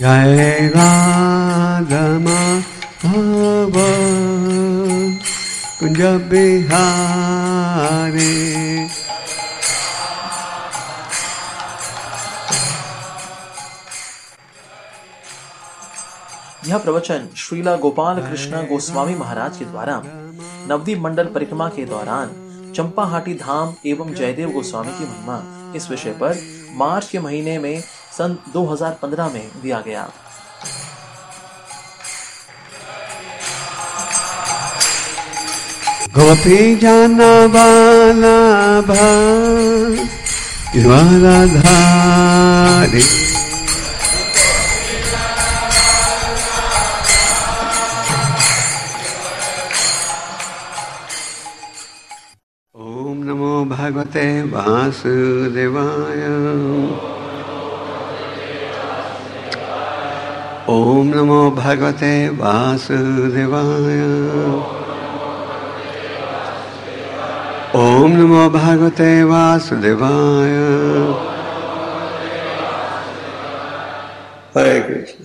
जय राधा माधव कुंज बिहारी। यह प्रवचन श्रीला गोपाल कृष्ण गोस्वामी महाराज के द्वारा नवदीप मंडल परिक्रमा के दौरान चंपाहाटी धाम एवं जयदेव गोस्वामी की महिमा इस विषय पर मार्च के महीने में सन 2015 में दिया गया। गोपी जाना वाला धारी ओम नमो भगवते वासुदेवाय। ओम नमो भगवते वासुदेवाय। ओम नमो भगवते वासुदेवाय। हरे कृष्ण।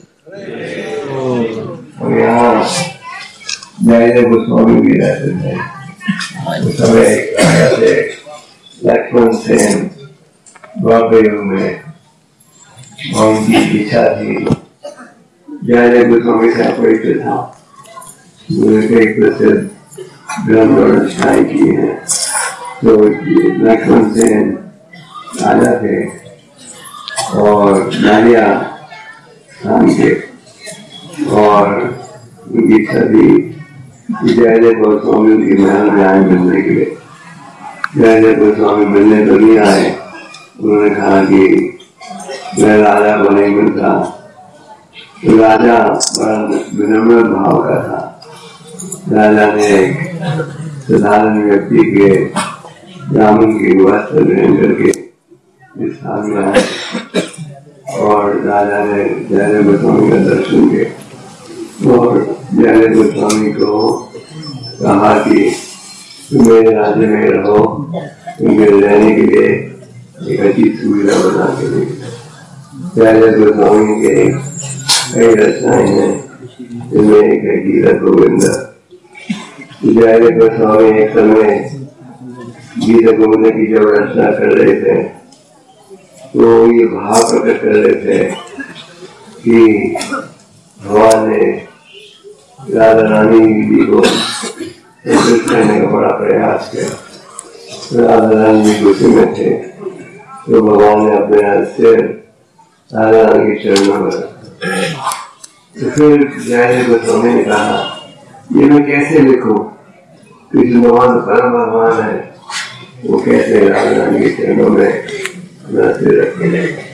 यहाँ जयदेव गोस्वामी भी रहते थे। उस समय लक्ष्मण सेन द्वापर युग में उनकी इच्छा थी जयदेव गोस्वामी से अपरिचित था। उन्होंने एक प्रसिद्ध ग्रंथ और रचनाएं की हैं। तो लक्ष्मण सेन राजा थे और नारिया स्थान के, और उनकी इच्छा थी जयदेव गोस्वामी की महल में आए मिलने के लिए। जयदेव गोस्वामी मिलने तो नहीं आए। उन्होंने कहा कि मैं राजा को नहीं मिलता। तो राजा बड़ा विनम्र भाव का था। राजा ने एक साधारण व्यक्ति के ब्राह्मण की वस्त्र ग्रहण करके स्थान में आए और राजा ने जयदेव गोस्वामी का दर्शन किया और जयदेव गोस्वामी को कहा कि मेरे राज्य में रहो, उनके रहने के लिए एक अच्छी सुविधा बना के दी। जयदेव गोस्वामी के कई रचनाएं हैं, जिनमें एक है गीता गोविंद। जयदेव गोस्वामी एक समय गीता गोविंद की जब रचना कर रहे थे तो ये भाव प्रकट कर रहे थे कि भगवान ने राधा रानी जी को संतुष्ट करने का बड़ा प्रयास किया। राधा रानी जी गुस्से में थे तो भगवान ने अपने हाथ से राधा रानी के चरणों में रखा। तो फिर जयदेव गोस्वामी ने कहा ये मैं कैसे लिखूं? कृष्ण भगवान परम भगवान है, वो कैसे राधा रानी के चरणों में अपना सिर रखे।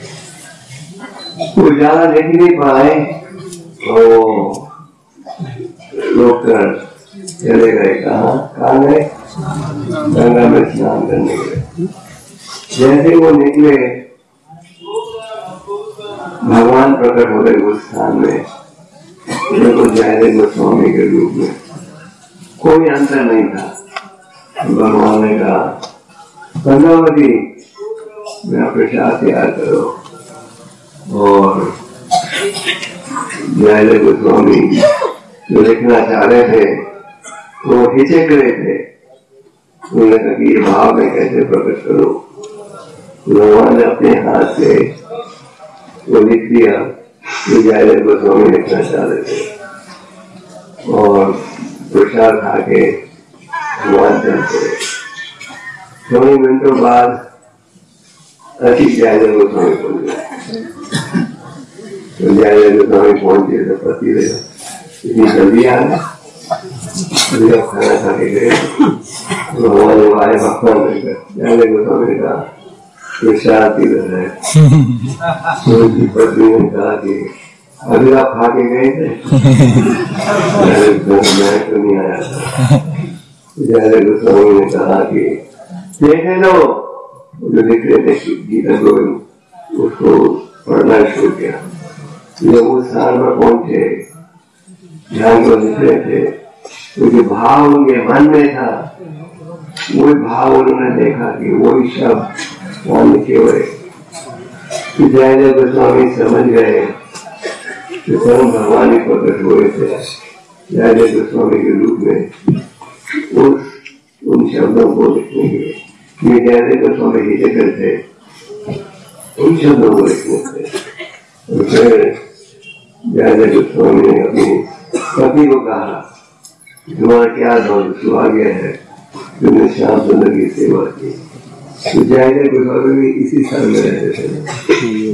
वो ज्यादा लिख नहीं पाए तो रोक कर चले गए। कहाँ गए? गंगा में स्नान करने गए। जैसे वो निकले भगवान प्रकट हो गए उस स्थान में, तो जयदेव गोस्वामी के रूप में। कोई अंतर नहीं था। भगवान ने कहा गंगावती मेरा प्रसाद तैयार करो, और जयदेव गोस्वामी जो लिखना चाह रहे थे वो हिचक रहे थे। उन्होंने कहा कि ये भाव में कैसे प्रकट करो। भगवान ने अपने हाथ से वो लिख दिया जो जयदेव गोस्वामी लिखना चाह रहे थे, और प्रसाद खा के भगवान चलते। थोड़े मिनटों बाद अति जयदेव गोस्वामी पहुंच गए। तो जयदेव गोस्वामी पहुंचे तो पति रहे इतनी जल्दी आ गए। जब खाना खा के गए भगवान ने आए भगवान लेकर। जयदेव गोस्वामी ने कहा प्रसाद इधर है। तो उनकी पत्नी ने कहा कि अभी आप खा के गए थे? मैं तो नहीं आया था। जयदेव गोस्वामी ने कहा कि देखे लो जो लिख रहे थे गीता गोविंद, उसको पढ़ना शुरू किया। जब उस स्थान पर पहुंचे ध्यान को लिख रहे थे तो जो भाव उनके मन में था वो भाव उन्होंने देखा कि वही शब्द वहां लिखे हुए। जयदेव गोस्वामी समझ गए स्वयं भगवान ही प्रकट हुए थे जयदेव गोस्वामी के रूप में उन शब्दों को लिखने के लिए जयदेव गोस्वामी ही लेकर थे, उन शब्दों को लिखने थे। और फिर जयदेव गोस्वामी ने अपनी पति को कहा तुम्हारा क्या सौभाग्य है, तुमने श्याम सुंदर की सेवा की। तो जयदेव गोस्वामी भी इसी साल में रहते थे।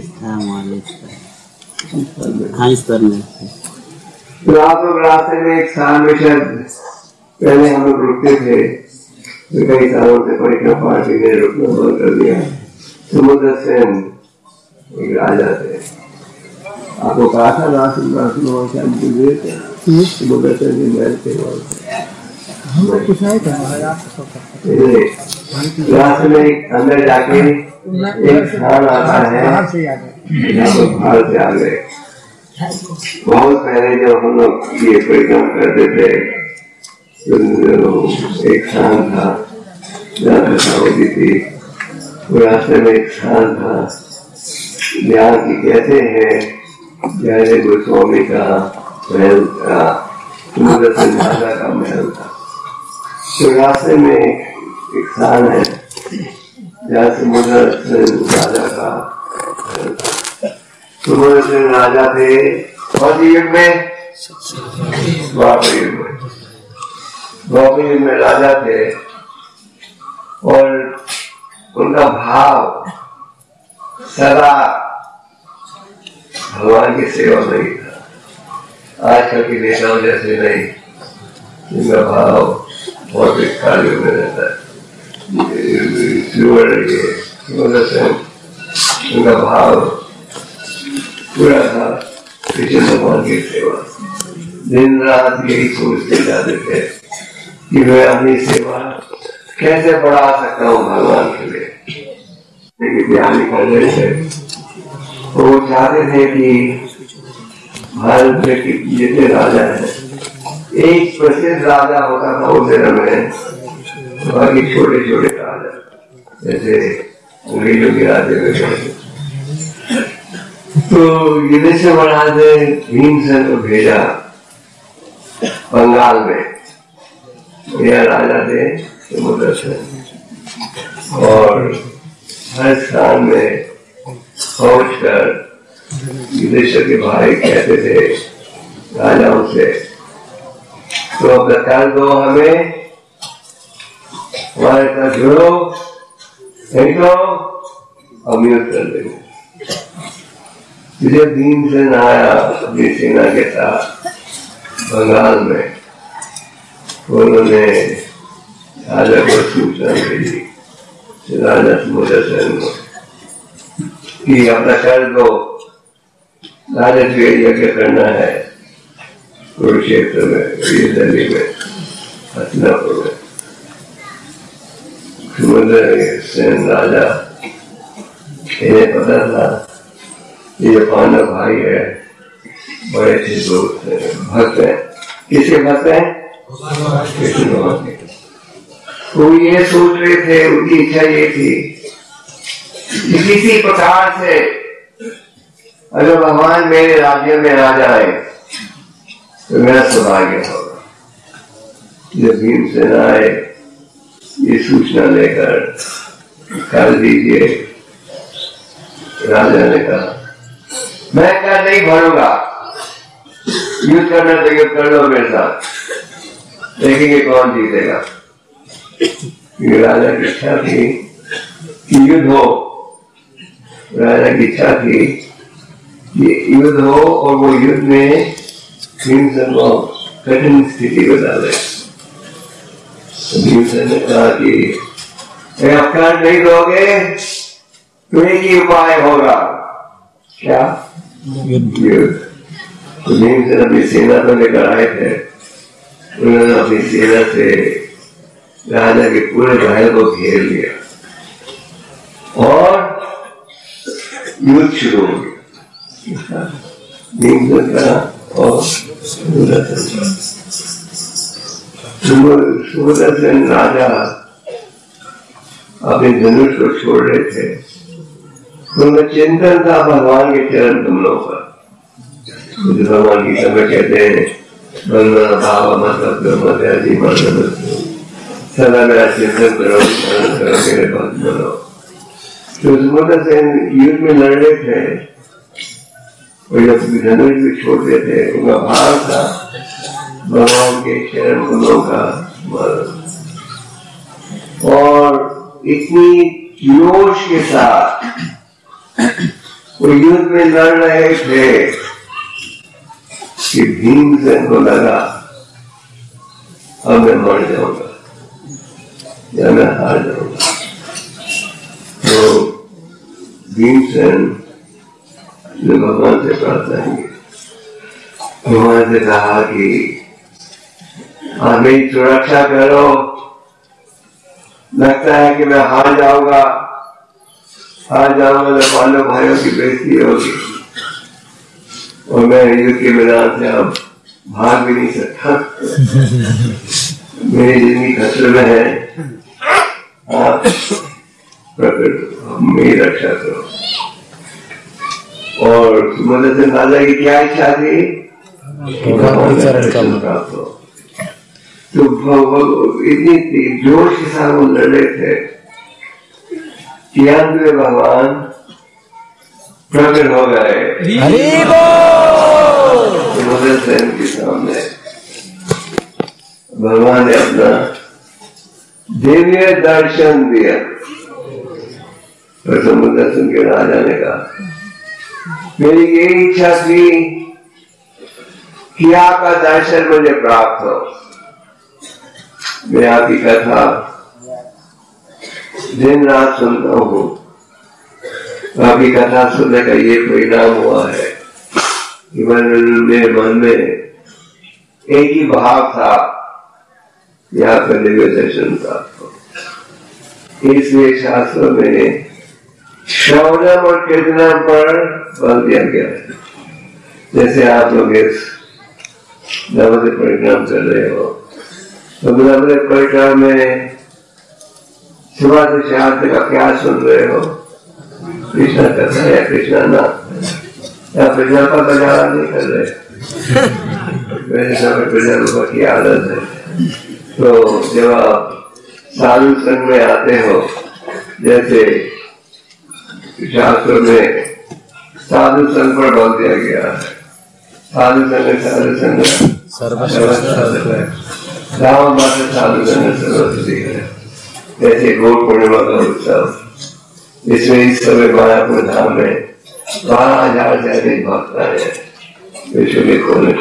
तो आप लोग रास्ते में एक साल में शायद पहले हम लोग रुकते थे, तो कई सालों से परिक्रमा पार्टी ने रुकना बंद कर दिया। समुद्र सेन एक राजा थे, आपको कहा था समुद्र सेन के महल थे। रास्ते में अंदर जाके एक स्थान आता है, बाहर से आ गए। बहुत पहले जब हम लोग ये परिक्रमा करते थे तो एक स्थान था जहाँ कथा होती थी। वो रास्ते में एक स्थान था जहाँ की कहते हैं जयदेव गोस्वामी का महल था, समुद्र सेन राजा का महल था। तो रास्ते में एक स्थान है जहाँ समुद्र सेन राजा का महल था। समुद्र सेन राजा थे और युग में द्वापर युग में राजा थे और उनका भाव सदा भगवान की सेवा नहीं था। आजकल की नेताओं जैसे नहीं, उनका भाव बहुत कार्यों में रहता है। उनका भाव पूरा था कृष्ण भगवान की सेवा। दिन रात यही सोचते जाते थे कि मैं अपनी सेवा कैसे बढ़ा सकता हूँ भगवान के लिए। लेकिन ध्यान कर रहे थे, वो चाहते थे कि भारत में जितने राजा हैं, एक प्रसिद्ध राजा होता था उस दिन में, बाकी छोटे छोटे राजा जैसे अंग्रेजों के राज्य में। तो युधिष्ठिर महाराज ने भीमसेन को भेजा बंगाल में, यह राजा थे समुद्र सेन, और हर स्थान में पहुंचकर युधिष्ठिर के भाई कहते थे राजाओं से, तो अब कर दो हमें, हमारे साथ जुड़ो, नहीं तो अम्यूट कर देंगे। जब भीमसेन आया अपनी सेना के साथ बंगाल में, उन्होंने राजा को सूचना भेजी, राजा समुद्र सेन को कि अपना कर दो, राजा को यज्ञ करना है कुरुक्षेत्र में, दिल्ली में, हस्तिनापुर में। समुद्र सेन राजा, इन्हें पता था ये पांडव भाई है, बड़े अच्छे दोस्त हैं, भक्त हैं। किसके भक्त हैं? कृष्ण भगवान के। वो ये सोच रहे थे, उनकी इच्छा ये थी कि किसी प्रकार से अगर भगवान मेरे राज्य में आ जाए तो मेरा सौभाग्य होगा। जब भीमसेन आए ये सूचना लेकर, कर दीजिए, राजा ने कहा मैं कर नहीं भरूंगा, युद्ध करना तो युद्ध कर लो मेरे साथ, देखेंगे कौन जीतेगा। राजा की इच्छा थी कि युद्ध हो, राजा की इच्छा थी कि युद्ध हो, और वो युद्ध में भीमसेन को कठिन स्थिति में डाले। भीमसेन ने कहा कि आप कर नहीं दोगे तो एक ही उपाय होगा, क्या? युद्ध। तो भीमसेन अपनी सेना को लेकर आए थे, उन्होंने अपनी सेना से राजा के पूरे महल को घेर लिया और युद्ध शुरू हो गया। भीमसेन का और समुद्र सेन राजा अपने धनुष को छोड़ रहे थे, उनका चिंतन था भगवान के चरण कमलों पर। भगवान गीता में कहते हैं बंधन भाव मतलब सदा मेरा चिंतन करो, स्मरण करो, मेरे भक्त बनो। तो सुमंत सेन युद्ध में लड़ रहे थे और जब धनुष भी छोड़ते थे, उनका भाव था भगवान के चरण गुणों का स्मरण। और इतनी जोश के साथ वो युद्ध में लड़ रहे थे कि भीमसेन को लगा अब मैं मर जाऊंगा या मैं हार जाऊंगा। तो भीमसेन ने भगवान से प्रार्थना की, भगवान से कहा कि आप मेरी सुरक्षा करो, लगता है कि मैं हार जाऊंगा तो पांडव भाइयों की बेइज्जती होगी और मैं युद्ध के मैदान से अब भाग भी नहीं सकता, मेरी जिंदगी खतरे में है, आप मेरी रक्षा करो। और सुमंत सेन राजा की क्या इच्छा थी? प्राप्त हो। तो इतनी जोश के साथ वो लड़ रहे थे कि अंत में भगवान प्रकट हो गए सुमंत सेन के सामने। भगवान ने अपना दिव्य दर्शन दिया। तो सुमंत सेन के राजा ने कहा मेरी ये इच्छा थी कि आपका दर्शन मुझे प्राप्त हो। मैं आपकी कथा दिन रात सुनता हूँ, आपकी कथा सुनने का ये परिणाम हुआ है कि मेरे मन में एक ही भाव था, यहाँ पर दिव्य दर्शन प्राप्त हो। इसलिए शास्त्रों में श्रवणम और कीर्तनम पर बल दिया गया है। जैसे आप लोग इस नवोदय परिक्रमा कर रहे हो, तो नवोदय परिक्रमा में सुबह से शाम तक आप क्या सुन रहे हो? कृष्णा कथा या कृष्णा नाम या कृष्णा का बजारा नहीं कर रहे। मेरे समय प्रजा की आदत है। तो जब आप साधु संघ में आते हो, जैसे शास्त्र में साधु संघ पर बल दिया गया है, साधु संघ राम मात्र साधु संघ सर्वस्वी है। जैसे गौर पूर्णिमा का उत्सव, इसमें इस समय मायापुर धाम में 12,000 से अधिक भक्त आए हैं विश्व में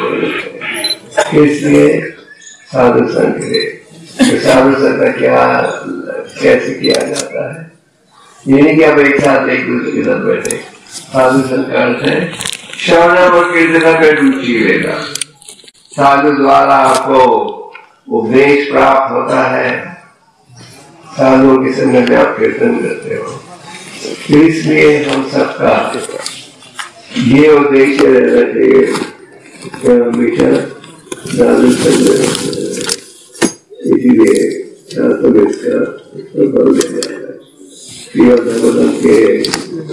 खोलने। इसलिए साधु संघ के तो साधु संघ का क्या कैसे किया जाता है? ये नहीं कि आप एक साथ एक दूसरे के साथ बैठे। साधु संघ का अर्थ है श्रवण और कीर्तन में रुचि लेना। साधु द्वारा आपको उपदेश प्राप्त होता है, साधुओं के संग में आप कीर्तन करते हो। इसलिए हम सबका ये उद्देश्य रहना चाहिए कि हमेशा साधु संग में रहते हैं। इसीलिए शास्त्र में इसका बल दिया जाता है। श्रीमद् भागवतम के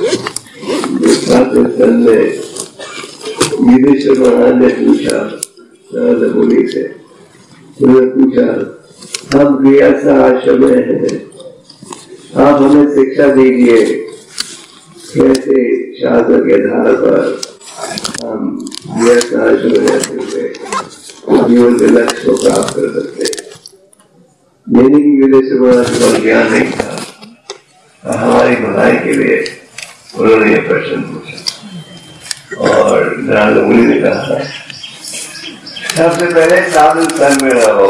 सातवें स्कंद में युधिष्ठिर महाराज ने पूछा नारद मुनि से, उन्होंने पूछा हम गृहस्थ आश्रम में हैं, आप हमें शिक्षा दीजिए कैसे शास्त्र के आधार पर हम गृहस्थ आश्रम में रहते हुए जीवन के लक्ष्य को प्राप्त कर सकते हैं। मेरी युधिष्ठिर महाराज को ज्ञान नहीं था, हमारी भलाई के लिए उन्होंने ये प्रश्न पूछा। और नारद मुनि ने कहा सबसे पहले साधु संघ में रहो,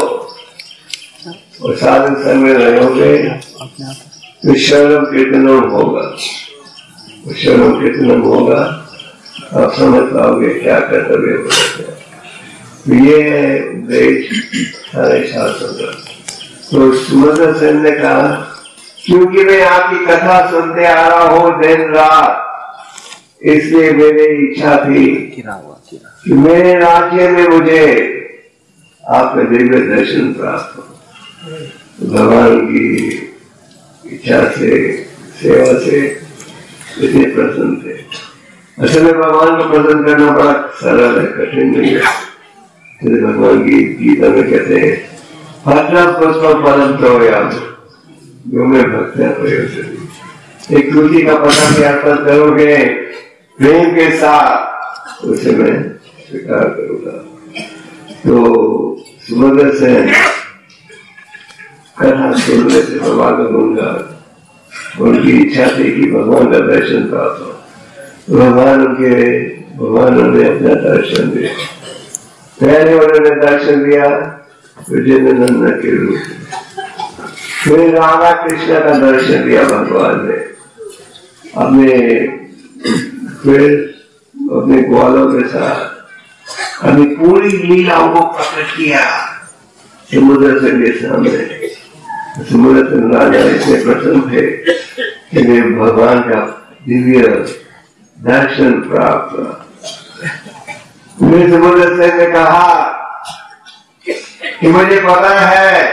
और साधु संघ में रहोगे तो श्रवणम कीर्तनम होगा, श्रवणम कीर्तनम होगा, आप समझ पाओगे क्या कर्तव्य होगा। तो ये है उपदेश सारे शास्त्रों का। तो सुमंत सेन ने कहा क्योंकि मैं आपकी कथा सुनते आ रहा हूँ दिन रात, इसलिए मेरी इच्छा थी कि मेरे राज्य में मुझे आपका दिव्य दर्शन प्राप्त हो। भगवान की इच्छा से, सेवा से इतने प्रसन्न थे। असल में भगवान को प्रसन्न करना बड़ा सरल है, कठिन नहीं है। जैसे भगवान की गीता में कहते हैं, पत्रम पुष्पम फलम तोयाम जो में भक्त्या प्रयोजन। एक तुलसी का पत्ता भी अर्पण करोगे प्रेम के साथ, उसे मैं स्वीकार करूंगा। तो सुभद्रा से कथा सुनने से भगवान का गुणगान, उनकी इच्छा थी कि भगवान का दर्शन प्राप्त हो। भगवान उन्हें अपना दर्शन दिया। पहले उन्होंने दर्शन दिया विजय नंदन के रूप में, फिर राधा कृष्ण का दर्शन दिया भगवान ने अपने ग्वालों के साथ अपनी पूरी लीलाओं को प्रकट किया समुद्र से के सामने। समुद्र से राजा इतने प्रसन्न थे कि वे भगवान का दिव्य दर्शन प्राप्त हुआ। समुद्र से ने कहा कि मुझे पता है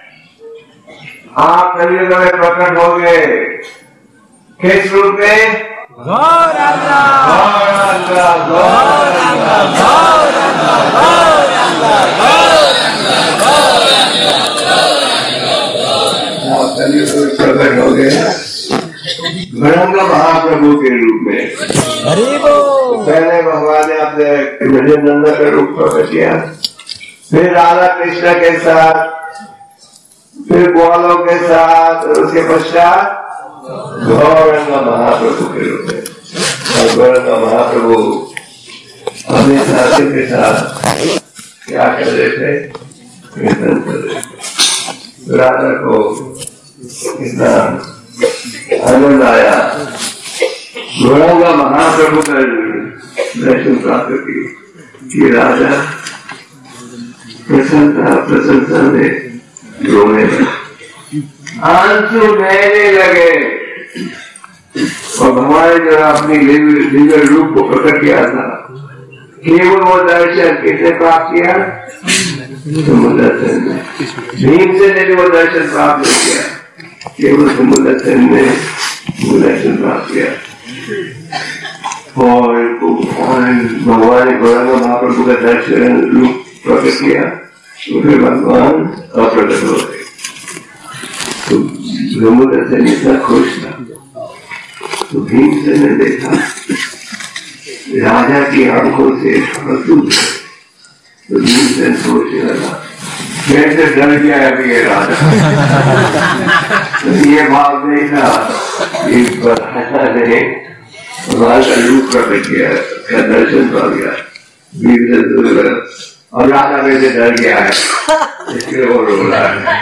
आप कलियुग में प्रकट हो गए, किस रूप में? गौरंगा, गौरंगा, गौरंगा, गौरंगा, गौरंगा, गौरंगा, कलियुग में प्रकट हो गए गौरंगा महाप्रभु के रूप में। पहले भगवान ने अपने विजय नंदन का रूप प्रकट किया, फिर राधा कृष्ण के साथ, फिर ग्वालों के साथ, और उसके पश्चात गौरंगा महाप्रभु के रूप में। और गौरंगा महाप्रभु अपने साथी के साथ क्या कर रहे थे? कीर्तन कर रहे थे। राधा को इतना आनंद आया, गौरंगा महाप्रभु का दर्शन प्राप्त की राजा प्रसन्नता में रोने लगे, आंसू बहने लगे। और भगवान ने जो अपनी दिव्य रूप को प्रकट किया था, केवल वो दर्शन किसने प्राप्त किया? समुद्र सेन ने। भीम से ने भी वो दर्शन प्राप्त नहीं किया, केवल समुद्र सेन ने वो दर्शन प्राप्त किया। और भगवान ने गौरंगा महाप्रभु का दर्शन रूप प्रकट किया, तो फिर भगवान अप्रकट हो गए। तो समुद्र सेन इतना खुश था, तो भीमसेन ने देखा राजा की आंखों से आंसू, तो भीमसेन सोचने लगा कैसे डर गया अभी ये राजा। तो ये भाव नहीं था, एक राजा ने भगवान का रूप प्रकट किया, का दर्शन पा गया भीमसेन, और राजा मेरे डर गया है, इसलिए वो रो रहा है।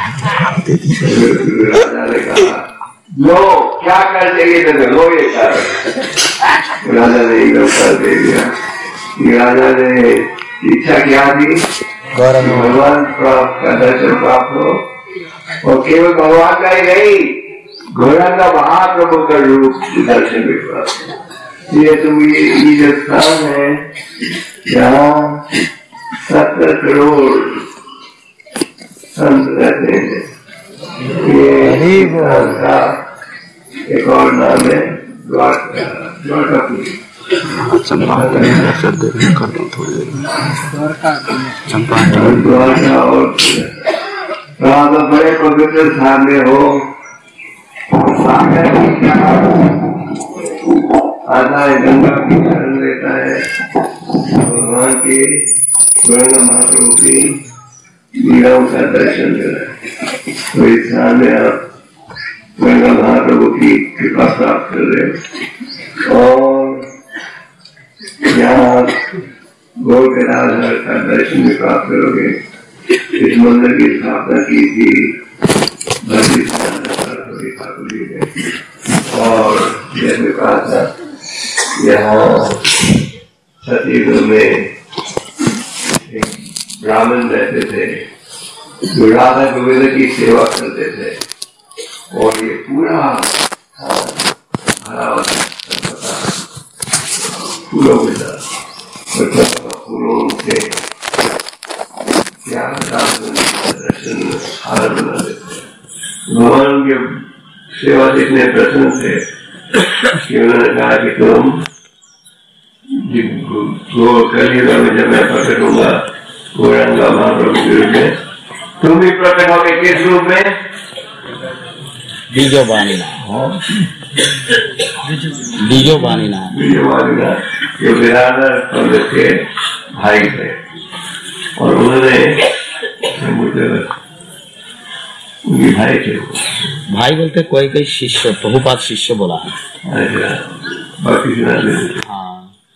राजा ने कहा लो क्या कर चाहिए तो लो ये कर। राजा ने एकदम कर दे दिया। राजा ने इच्छा क्या थी? भगवान का दर्शन प्राप्त हो, और केवल भगवान का ही नहीं, गौरंगा महाप्रभु का रूप दर्शन भी प्राप्त हो। ये जो स्थान है जहाँ 70 करोड़ संत रहते हैं, ये एक और नाम है द्वारकापुरी। द्वारका और बड़े पवित्र स्थान में हो, आधा गंगा की शरण लेता है, भगवान के गौरंगा महाप्रभु की लीलाओं का दर्शन करें। तो इस स्थान में आप गौरंगा महाप्रभु की कृपा प्राप्त कर रहे हो, और यहाँ गौर के राधा का दर्शन भी प्राप्त करोगे। इस मंदिर की स्थापना की थी भक्ति ठाकुर जी ने, और जैसे कहा था यहाँ सतीगुरु में एक ब्राह्मण रहते थे जो राधा गोविंद की सेवा करते थे, और ये पूरा हरा फूलों के साथ फूलों से क्या दर्शन हार बना देते। भगवान के सेवा से इतने प्रसन्न थे कि उन्होंने कहा कि तुम कलियुग में जब मैं प्रकट होगा गौरांगा महाप्रभु के रूप में, तुम भी प्रकट होगे किस रूप में? बीजो बानीना ये बिरादर पंडित के भाई थे और उन्होंने उनके भाई थे। भाई बोलते कोई शिष्य, प्रभुपाद शिष्य बोला है। अच्छा, बाकी हाँ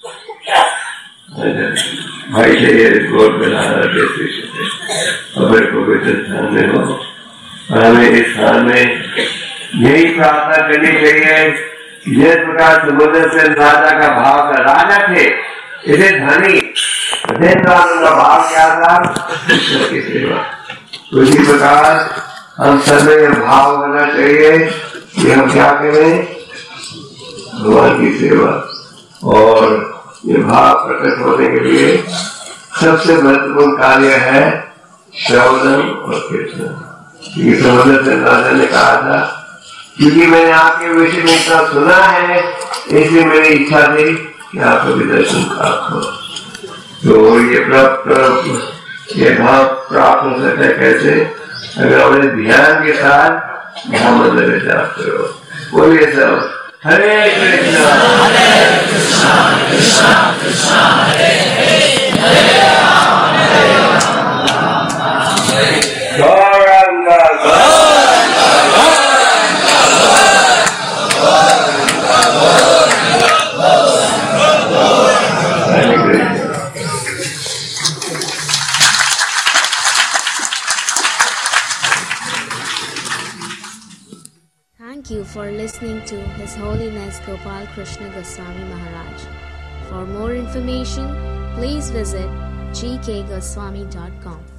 भाई थे ये गौर बिरादर के शिष्य थे। अगर पवित्र स्थान में हो और हमें इस स्थान में यही प्रार्थना करनी चाहिए। जिस प्रकार समुद्र से राजा का भाव का राजा थे, इसे धनी का भाव क्या था? ईश्वर की सेवा। उसी प्रकार हम समय भाव होना चाहिए कि हम क्या करें? भगवान की सेवा। और ये भाव प्रकट होने के लिए सबसे महत्वपूर्ण कार्य है श्रवणम और कीर्तन। क्योंकि समुद्र से राजा ने कहा था, क्योंकि मैंने आपके विषय में इतना सुना है, इसलिए मेरी इच्छा थी कि आपको भी दर्शन प्राप्त हो। तो ये भाव प्राप्त हो सकता है कैसे? अगर हमने ध्यान के साथ ध्यान मंदिर में जाप करो। बोलिए सब हरे Krishna Krishna Krishna Hare Hare Hare Ram Gauranga Thank you for listening to His Holiness Gopal Krishna Goswami Maharaj. For more information, please visit gkgoswami.com.